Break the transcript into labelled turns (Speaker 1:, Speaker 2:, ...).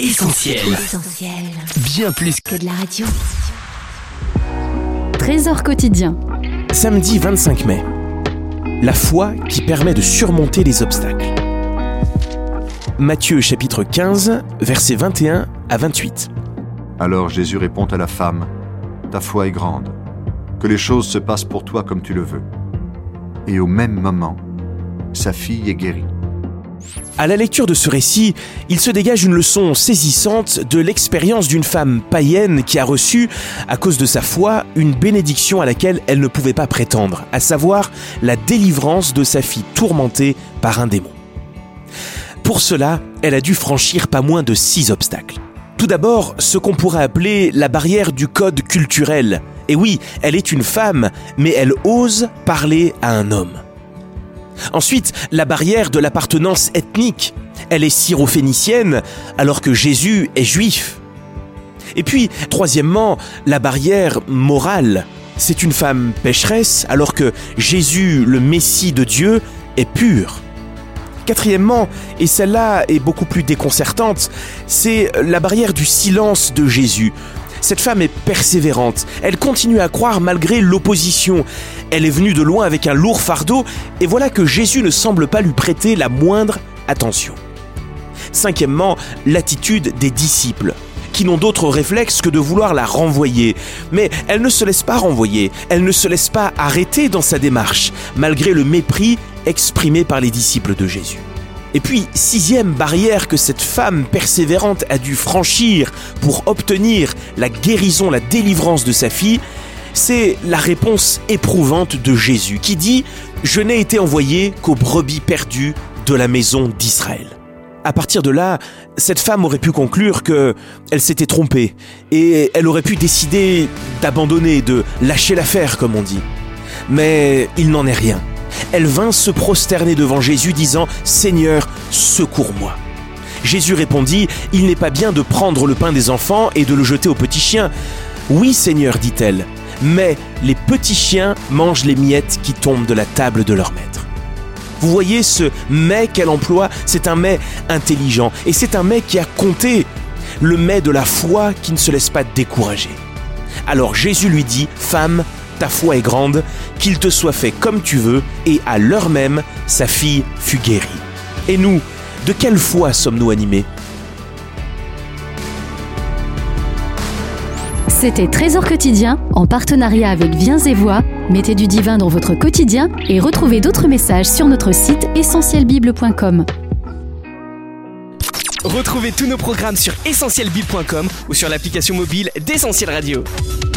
Speaker 1: Essentiel. Bien plus
Speaker 2: que de la radio. Trésor quotidien.
Speaker 3: Samedi 25 mai. La foi qui permet de surmonter les obstacles. Matthieu chapitre 15, versets 21 à 28.
Speaker 4: Alors Jésus répond à la femme, « Ta foi est grande, que les choses se passent pour toi comme tu le veux. » Et au même moment, sa fille est guérie.
Speaker 3: À la lecture de ce récit, il se dégage une leçon saisissante de l'expérience d'une femme païenne qui a reçu, à cause de sa foi, une bénédiction à laquelle elle ne pouvait pas prétendre, à savoir la délivrance de sa fille tourmentée par un démon. Pour cela, elle a dû franchir pas moins de 6 obstacles. Tout d'abord, ce qu'on pourrait appeler la barrière du code culturel. Et oui, elle est une femme, mais elle ose parler à un homme. Ensuite, la barrière de l'appartenance ethnique. Elle est syro-phénicienne, alors que Jésus est juif. Et puis, troisièmement, la barrière morale. C'est une femme pécheresse, alors que Jésus, le Messie de Dieu, est pur. Quatrièmement, et celle-là est beaucoup plus déconcertante, c'est la barrière du silence de Jésus. Cette femme est persévérante, elle continue à croire malgré l'opposition. Elle est venue de loin avec un lourd fardeau, et voilà que Jésus ne semble pas lui prêter la moindre attention. Cinquièmement, l'attitude des disciples, qui n'ont d'autre réflexe que de vouloir la renvoyer. Mais elle ne se laisse pas renvoyer, elle ne se laisse pas arrêter dans sa démarche, malgré le mépris exprimé par les disciples de Jésus. Et puis, 6e barrière que cette femme persévérante a dû franchir pour obtenir la guérison, la délivrance de sa fille, c'est la réponse éprouvante de Jésus qui dit « Je n'ai été envoyé qu'aux brebis perdues de la maison d'Israël ». À partir de là, cette femme aurait pu conclure qu'elle s'était trompée et elle aurait pu décider d'abandonner, de lâcher l'affaire comme on dit. Mais il n'en est rien. Elle vint se prosterner devant Jésus disant « Seigneur, secours-moi ». Jésus répondit « Il n'est pas bien de prendre le pain des enfants et de le jeter aux petits chiens. »« Oui, Seigneur, dit-elle, mais les petits chiens mangent les miettes qui tombent de la table de leur maître. » Vous voyez ce « mais » qu'elle emploie, c'est un « mais » intelligent et c'est un « mais » qui a compté, le « mais » de la foi qui ne se laisse pas décourager. Alors Jésus lui dit « Femme, ta foi est grande, qu'il te soit fait comme tu veux, et à l'heure même, sa fille fut guérie. » Et nous, de quelle foi sommes-nous animés ?
Speaker 2: C'était Trésor quotidien, en partenariat avec Viens et Voix. Mettez du divin dans votre quotidien et retrouvez d'autres messages sur notre site essentielbible.com.
Speaker 1: Retrouvez tous nos programmes sur essentielbible.com ou sur l'application mobile d'Essentiel Radio.